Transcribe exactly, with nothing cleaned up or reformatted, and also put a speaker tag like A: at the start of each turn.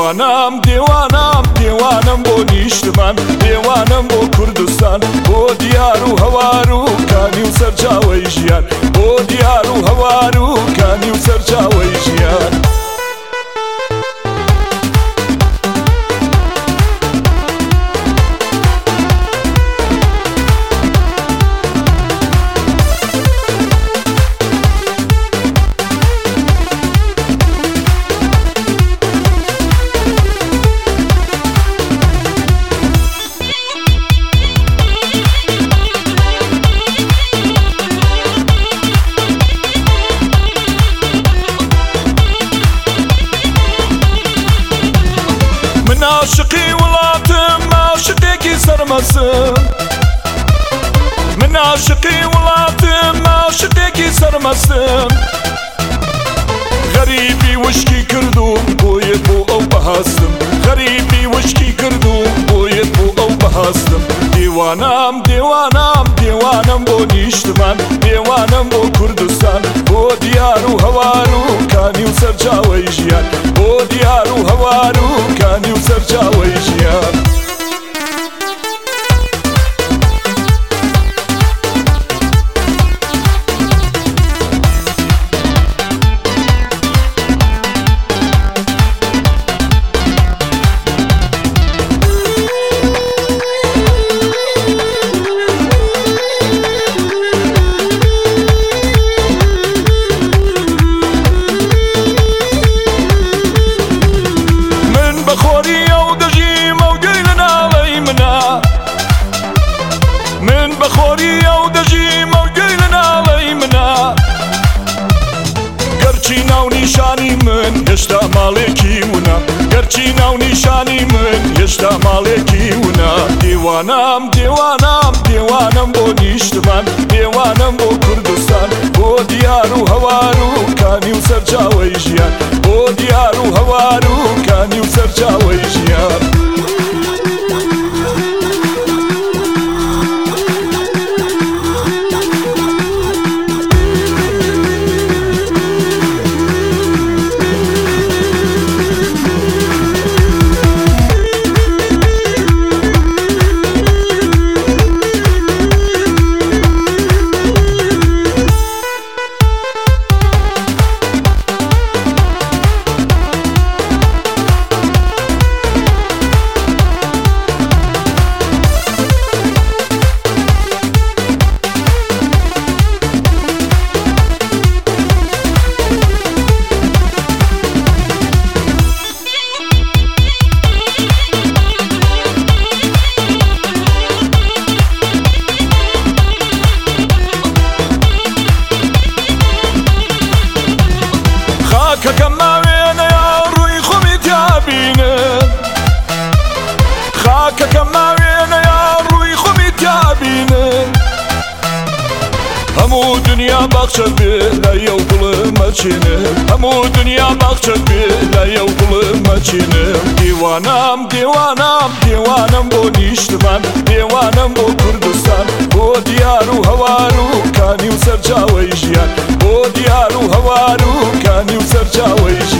A: دیوانم دیوانم دیوانم بۆ نیشتمان دیوانم بۆ کوردستان بۆ دیار و هەوار و کانی و سەرچاوەی ژیان بۆ دیار و هەوار و کانی و سەرچاوەی ژیان عاشقی وڵاتم عاشقێکی سەرمەسم من عاشقی وڵاتم عاشقێکی سەرمەسم غەریبی وشکی کردوم بۆیە بۆ ئەو بەهاستم غەریبی وشکی کردوم بۆیە بۆ ئەو بەهاستم دیوانم دیوانم دیوانم بۆ نیشتمان دیوانم بۆ کوردستان بۆ دیار و هەوار و کانی و سەرچاوەی ژیان بۆ دیار و هەوار و کانی و سەرچاوەی ژیان بەخۆری ئەو دەژیم ئەو گوێی لە ناڵەی منە گەرچی ناو نیشانی من هێشتا ماڵێکی ونا گەرچی ناو نیشانی من هێشتا ماڵێکی ونا دیوانم دیوانم دیوانم بۆ نیشتمان دیوانم بۆ کوردستان بۆ دیار و هەوار و کانی و سەرچاوەی ژیان بۆ دیار و هەوار و کانی و سەرچاوەی ژیان خاکەکەم ماوێنەیە ڕووی خۆمی تیابینم خاکەکەم ماوێنەیە ڕووی خۆمی تیابینم هەموو دنیا باخچە بێ لە یەو دڵم مەچینم هەموو دنیا باخچە بێ لە یەو دڵم مەچینم دیوانم دیوانم دیوانم بۆ نیشتمان دیوانم بۆ کوردستان بۆ دیار و هەوار و کانی و سەرچاوەی ژیان بۆ دیار و هەوار و کانی و سەرچاوەی